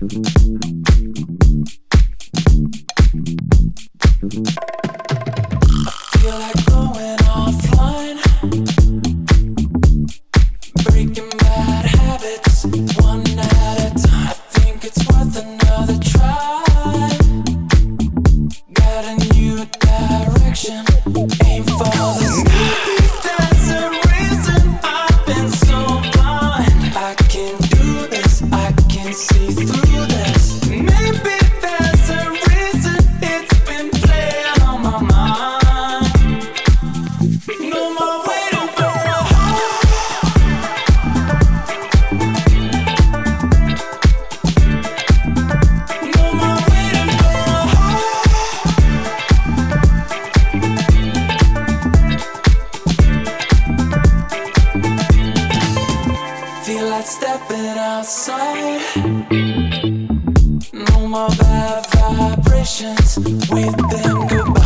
Feel like going offline, breaking bad habits one at a time. I think it's worth another try. Got a new direction, aim for the sky. Maybe there's a reason I've been so blind. I can do this, I can see through this. Maybe there's a reason it's been playing on my mind. No more waiting for a heart. No more waiting for a heart. Feel like stepping outside. No more bad vibrations. We've been goodbye.